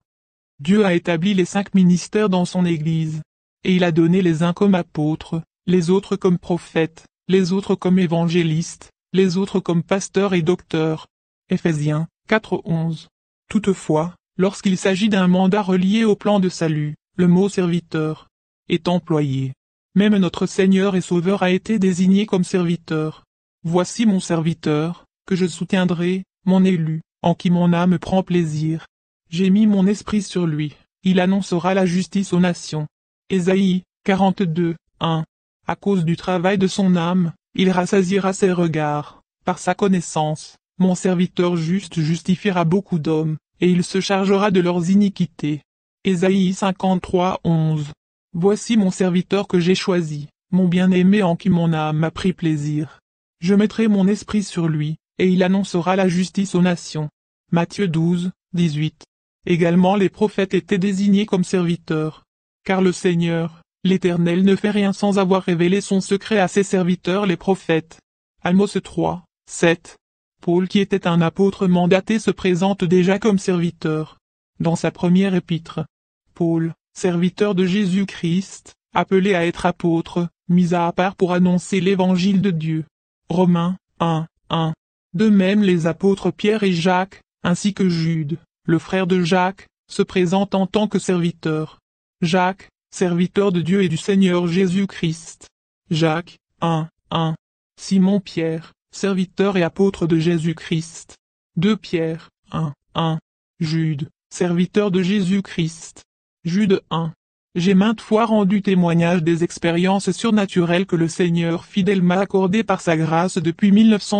Dieu a établi les 5 ministères dans son Église. Et il a donné les uns comme apôtres, les autres comme prophètes, les autres comme évangélistes, les autres comme pasteurs et docteurs. Ephésiens 4, 11. Toutefois, lorsqu'il s'agit d'un mandat relié au plan de salut, le mot serviteur est employé. Même notre Seigneur et Sauveur a été désigné comme serviteur. Voici mon serviteur, que je soutiendrai, mon élu, en qui mon âme prend plaisir. J'ai mis mon esprit sur lui, il annoncera la justice aux nations. Ésaïe 42, 1. À cause du travail de son âme, il rassasiera ses regards. Par sa connaissance, mon serviteur juste justifiera beaucoup d'hommes, et il se chargera de leurs iniquités. Ésaïe 53, 11. Voici mon serviteur que j'ai choisi, mon bien-aimé en qui mon âme a pris plaisir. Je mettrai mon esprit sur lui, et il annoncera la justice aux nations. Matthieu 12, 18. Également les prophètes étaient désignés comme serviteurs. Car le Seigneur, l'Éternel ne fait rien sans avoir révélé son secret à ses serviteurs les prophètes. Amos 3, 7. Paul qui était un apôtre mandaté se présente déjà comme serviteur. Dans sa première épître, Paul, serviteur de Jésus-Christ, appelé à être apôtre, mis à part pour annoncer l'évangile de Dieu. Romains 1, 1. De même les apôtres Pierre et Jacques, ainsi que Jude, le frère de Jacques, se présentent en tant que serviteurs. Jacques, serviteur de Dieu et du Seigneur Jésus-Christ. Jacques 1, 1. Simon Pierre, serviteur et apôtre de Jésus-Christ. 2 Pierre 1, 1. Jude, serviteur de Jésus-Christ. Jude 1. J'ai maintes fois rendu témoignage des expériences surnaturelles que le Seigneur fidèle m'a accordées par sa grâce depuis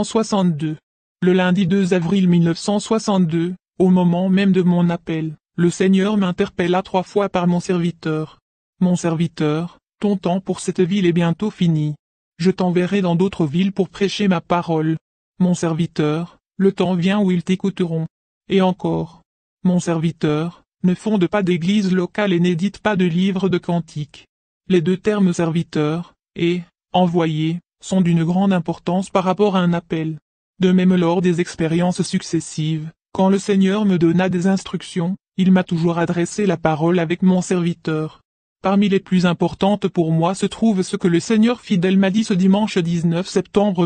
1962. Le lundi 2 avril 1962, au moment même de mon appel, le Seigneur m'interpella 3 fois par mon serviteur. Mon serviteur, ton temps pour cette ville est bientôt fini. Je t'enverrai dans d'autres villes pour prêcher ma parole. Mon serviteur, le temps vient où ils t'écouteront. Et encore. Mon serviteur, ne fonde pas d'église locale et n'édite pas de livres de cantiques. Les 2 termes serviteur et envoyé sont d'une grande importance par rapport à un appel. De même lors des expériences successives, quand le Seigneur me donna des instructions, il m'a toujours adressé la parole avec mon serviteur. Parmi les plus importantes pour moi se trouve ce que le Seigneur fidèle m'a dit ce dimanche 19 septembre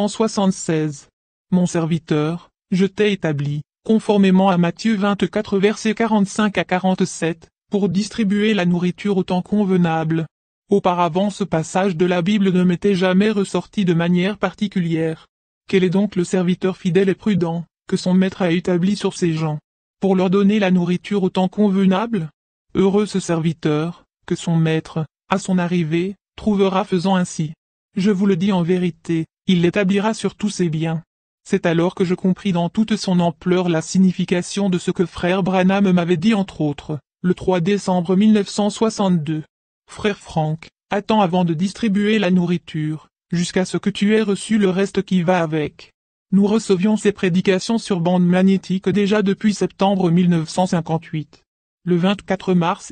1976. Mon serviteur, je t'ai établi, conformément à Matthieu 24 versets 45 à 47, pour distribuer la nourriture au temps convenable. Auparavant ce passage de la Bible ne m'était jamais ressorti de manière particulière. Quel est donc le serviteur fidèle et prudent, que son maître a établi sur ses gens, pour leur donner la nourriture au temps convenable? Heureux ce serviteur, que son maître, à son arrivée, trouvera faisant ainsi. Je vous le dis en vérité, il l'établira sur tous ses biens. C'est alors que je compris dans toute son ampleur la signification de ce que frère Branham m'avait dit entre autres, le 3 décembre 1962. Frère Frank, attends avant de distribuer la nourriture, jusqu'à ce que tu aies reçu le reste qui va avec. Nous recevions ces prédications sur bande magnétique déjà depuis septembre 1958. Le 24 mars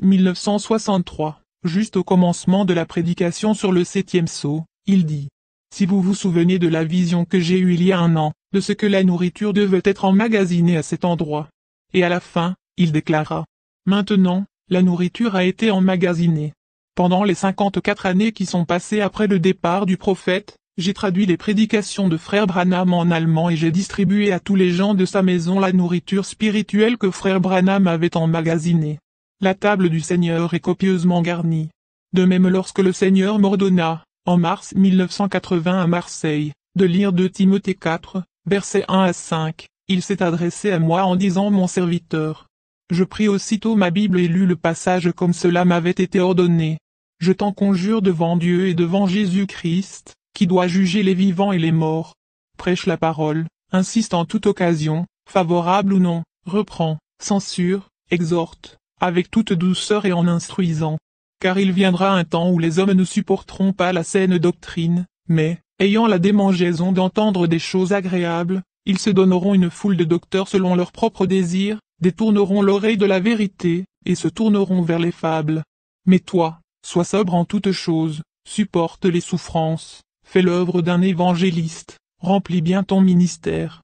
1963, juste au commencement de la prédication sur le 7e sceau, il dit: si vous vous souvenez de la vision que j'ai eue il y a un an, de ce que la nourriture devait être emmagasinée à cet endroit. Et à la fin, il déclara: maintenant, la nourriture a été emmagasinée. Pendant les 54 années qui sont passées après le départ du prophète, j'ai traduit les prédications de frère Branham en allemand et j'ai distribué à tous les gens de sa maison la nourriture spirituelle que frère Branham avait emmagasinée. La table du Seigneur est copieusement garnie. De même lorsque le Seigneur m'ordonna, en mars 1980 à Marseille, de lire 2 Timothée 4, versets 1 à 5, il s'est adressé à moi en disant: mon serviteur. Je pris aussitôt ma Bible et lus le passage comme cela m'avait été ordonné. Je t'en conjure devant Dieu et devant Jésus-Christ, qui doit juger les vivants et les morts. Prêche la parole, insiste en toute occasion, favorable ou non, reprend, censure, exhorte, avec toute douceur et en instruisant. Car il viendra un temps où les hommes ne supporteront pas la saine doctrine, mais, ayant la démangeaison d'entendre des choses agréables, ils se donneront une foule de docteurs selon leurs propres désirs, détourneront l'oreille de la vérité, et se tourneront vers les fables. Mais toi, sois sobre en toutes choses, supporte les souffrances, fais l'œuvre d'un évangéliste, remplis bien ton ministère.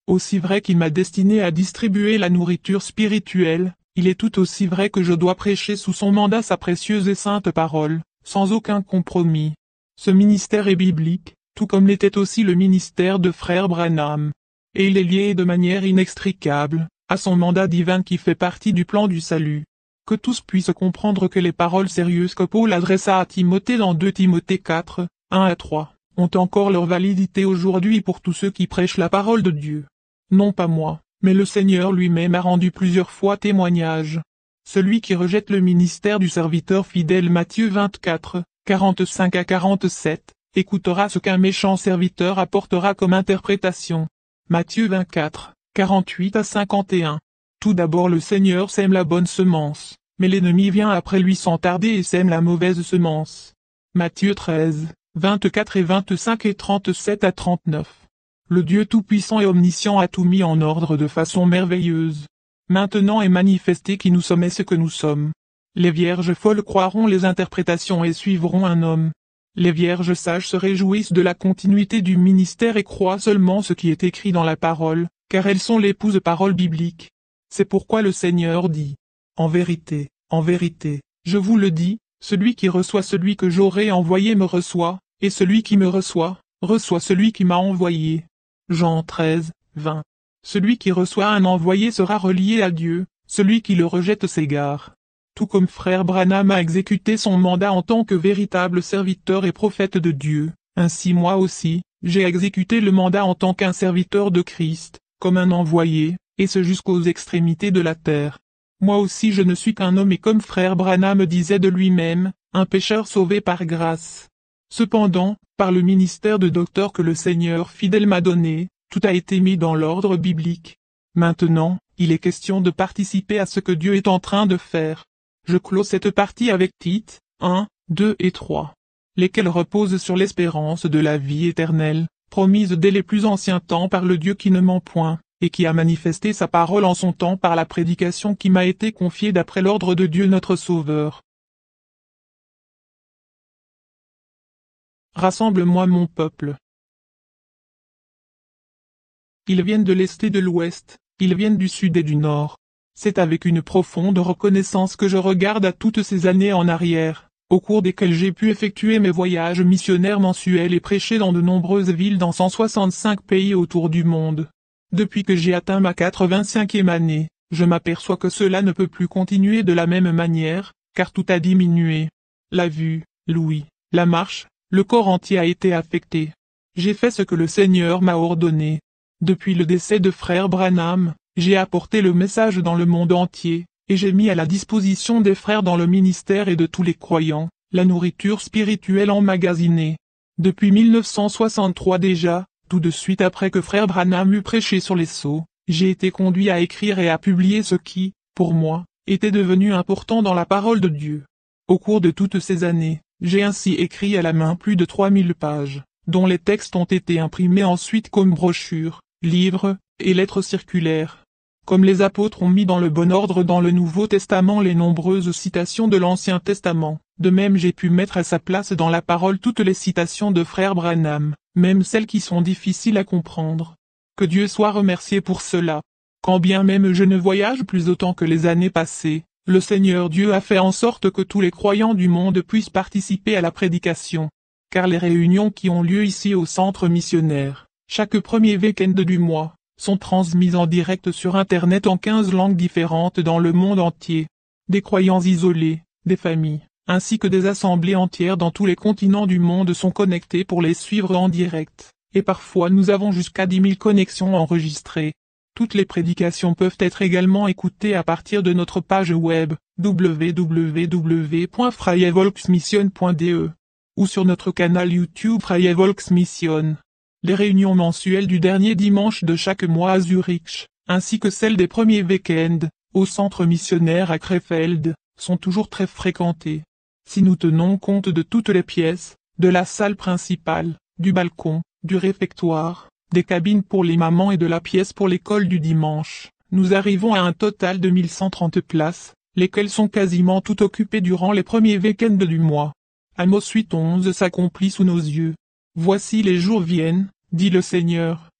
Aussi vrai qu'il m'a destiné à distribuer la nourriture spirituelle, il est tout aussi vrai que je dois prêcher sous son mandat sa précieuse et sainte parole, sans aucun compromis. Ce ministère est biblique, tout comme l'était aussi le ministère de frère Branham. Et il est lié de manière inextricable à son mandat divin qui fait partie du plan du salut. Que tous puissent comprendre que les paroles sérieuses que Paul adressa à Timothée dans 2 Timothée 4, 1 à 3, ont encore leur validité aujourd'hui pour tous ceux qui prêchent la parole de Dieu. Non pas moi, mais le Seigneur lui-même a rendu plusieurs fois témoignage. Celui qui rejette le ministère du serviteur fidèle Matthieu 24, 45 à 47, écoutera ce qu'un méchant serviteur apportera comme interprétation. Matthieu 24, 48 à 51. Tout d'abord le Seigneur sème la bonne semence, mais l'ennemi vient après lui sans tarder et sème la mauvaise semence. Matthieu 13, 24 et 25 et 37 à 39. Le Dieu Tout-Puissant et Omniscient a tout mis en ordre de façon merveilleuse. Maintenant est manifesté qui nous sommes et ce que nous sommes. Les vierges folles croiront les interprétations et suivront un homme. Les vierges sages se réjouissent de la continuité du ministère et croient seulement ce qui est écrit dans la parole, car elles sont l'épouse parole biblique. C'est pourquoi le Seigneur dit, en vérité, je vous le dis, celui qui reçoit celui que j'aurai envoyé me reçoit, et celui qui me reçoit celui qui m'a envoyé. Jean 13, 20. Celui qui reçoit un envoyé sera relié à Dieu, celui qui le rejette s'égare. Tout comme frère Branham a exécuté son mandat en tant que véritable serviteur et prophète de Dieu, ainsi moi aussi, j'ai exécuté le mandat en tant qu'un serviteur de Christ, comme un envoyé, et ce jusqu'aux extrémités de la terre. Moi aussi je ne suis qu'un homme et comme frère Branham disait de lui-même, un pécheur sauvé par grâce. Cependant, par le ministère de docteur que le Seigneur fidèle m'a donné, tout a été mis dans l'ordre biblique. Maintenant, il est question de participer à ce que Dieu est en train de faire. Je clôt cette partie avec Tite, 1, 2 et 3. Lesquels reposent sur l'espérance de la vie éternelle, promise dès les plus anciens temps par le Dieu qui ne ment point, et qui a manifesté sa parole en son temps par la prédication qui m'a été confiée d'après l'ordre de Dieu notre Sauveur. Rassemble-moi mon peuple. Ils viennent de l'Est et de l'Ouest, ils viennent du Sud et du Nord. C'est avec une profonde reconnaissance que je regarde à toutes ces années en arrière, au cours desquelles j'ai pu effectuer mes voyages missionnaires mensuels et prêcher dans de nombreuses villes dans 165 pays autour du monde. Depuis que j'ai atteint ma 85e année, je m'aperçois que cela ne peut plus continuer de la même manière, car tout a diminué. La vue, l'ouïe, la marche, le corps entier a été affecté. J'ai fait ce que le Seigneur m'a ordonné. Depuis le décès de frère Branham, j'ai apporté le message dans le monde entier, et j'ai mis à la disposition des frères dans le ministère et de tous les croyants, la nourriture spirituelle emmagasinée. Depuis 1963 déjà, tout de suite après que frère Branham eut prêché sur les sceaux, j'ai été conduit à écrire et à publier ce qui, pour moi, était devenu important dans la parole de Dieu. Au cours de toutes ces années, j'ai ainsi écrit à la main plus de 3000 pages, dont les textes ont été imprimés ensuite comme brochures, livres, et lettres circulaires. Comme les apôtres ont mis dans le bon ordre dans le Nouveau Testament les nombreuses citations de l'Ancien Testament, de même j'ai pu mettre à sa place dans la parole toutes les citations de frère Branham, même celles qui sont difficiles à comprendre. Que Dieu soit remercié pour cela. Quand bien même je ne voyage plus autant que les années passées, le Seigneur Dieu a fait en sorte que tous les croyants du monde puissent participer à la prédication. Car les réunions qui ont lieu ici au centre missionnaire, chaque premier week-end du mois, sont transmises en direct sur Internet en 15 langues différentes dans le monde entier. Des croyants isolés, des familles, ainsi que des assemblées entières dans tous les continents du monde sont connectés pour les suivre en direct, et parfois nous avons jusqu'à 10 000 connexions enregistrées. Toutes les prédications peuvent être également écoutées à partir de notre page web, www.frayevolksmission.de, ou sur notre canal YouTube Freie Volksmission. Les réunions mensuelles du dernier dimanche de chaque mois à Zurich, ainsi que celles des premiers week-ends, au centre missionnaire à Krefeld, sont toujours très fréquentées. Si nous tenons compte de toutes les pièces, de la salle principale, du balcon, du réfectoire, des cabines pour les mamans et de la pièce pour l'école du dimanche, nous arrivons à un total de 1130 places, lesquelles sont quasiment toutes occupées durant les premiers week-ends du mois. Amos 8:11 s'accomplit sous nos yeux. Voici les jours viennent, dit le Seigneur,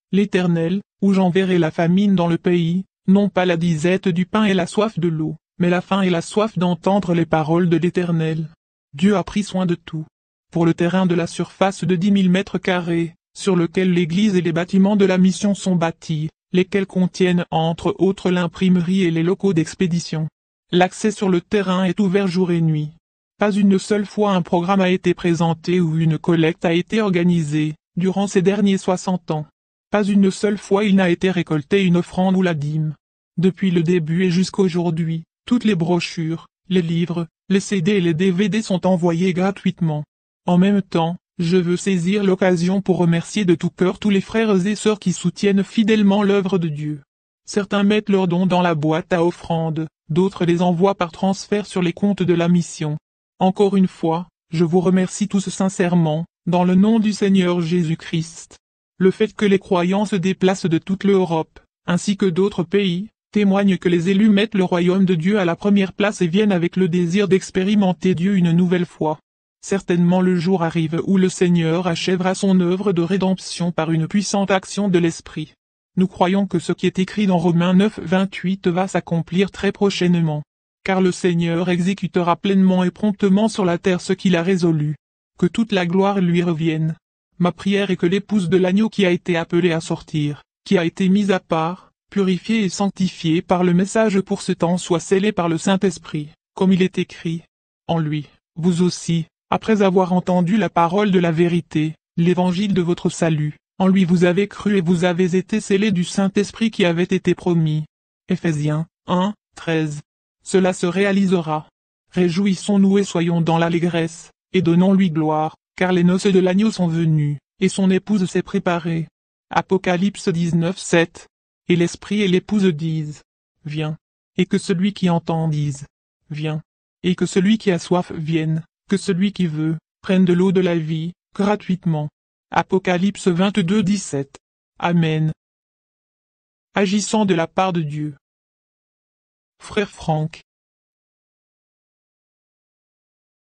L'Éternel, où j'enverrai la famine dans le pays, non pas la disette du pain et la soif de l'eau, mais la faim et la soif d'entendre les paroles de l'Éternel. Dieu a pris soin de tout. Pour le terrain de la surface de 10 000 mètres carrés, sur lequel l'église et les bâtiments de la mission sont bâtis, lesquels contiennent entre autres l'imprimerie et les locaux d'expédition. L'accès sur le terrain est ouvert jour et nuit. Pas une seule fois un programme a été présenté ou une collecte a été organisée, durant ces derniers 60 ans. Pas une seule fois il n'a été récolté une offrande ou la dîme. Depuis le début et jusqu'aujourd'hui, toutes les brochures, les livres, les CD et les DVD sont envoyés gratuitement. En même temps, je veux saisir l'occasion pour remercier de tout cœur tous les frères et sœurs qui soutiennent fidèlement l'œuvre de Dieu. Certains mettent leurs dons dans la boîte à offrandes, d'autres les envoient par transfert sur les comptes de la mission. Encore une fois, je vous remercie tous sincèrement, dans le nom du Seigneur Jésus-Christ. Le fait que les croyants se déplacent de toute l'Europe, ainsi que d'autres pays, témoigne que les élus mettent le royaume de Dieu à la première place et viennent avec le désir d'expérimenter Dieu une nouvelle fois. Certainement le jour arrive où le Seigneur achèvera son œuvre de rédemption par une puissante action de l'Esprit. Nous croyons que ce qui est écrit dans Romains 9:28 va s'accomplir très prochainement. Car le Seigneur exécutera pleinement et promptement sur la terre ce qu'il a résolu. Que toute la gloire lui revienne. Ma prière est que l'épouse de l'agneau qui a été appelée à sortir, qui a été mise à part, purifiée et sanctifiée par le message pour ce temps soit scellée par le Saint-Esprit, comme il est écrit. En lui, vous aussi, après avoir entendu la parole de la vérité, l'évangile de votre salut, en lui vous avez cru et vous avez été scellés du Saint-Esprit qui avait été promis. Ephésiens 1:13. Cela se réalisera. Réjouissons-nous et soyons dans l'allégresse, et donnons-lui gloire, car les noces de l'agneau sont venues, et son épouse s'est préparée. Apocalypse 19:7. Et l'Esprit et l'épouse disent, viens. Et que celui qui entend dise, viens. Et que celui qui a soif vienne, que celui qui veut, prenne de l'eau de la vie, gratuitement. Apocalypse 22:17. Amen. Agissant de la part de Dieu. Frère Franck.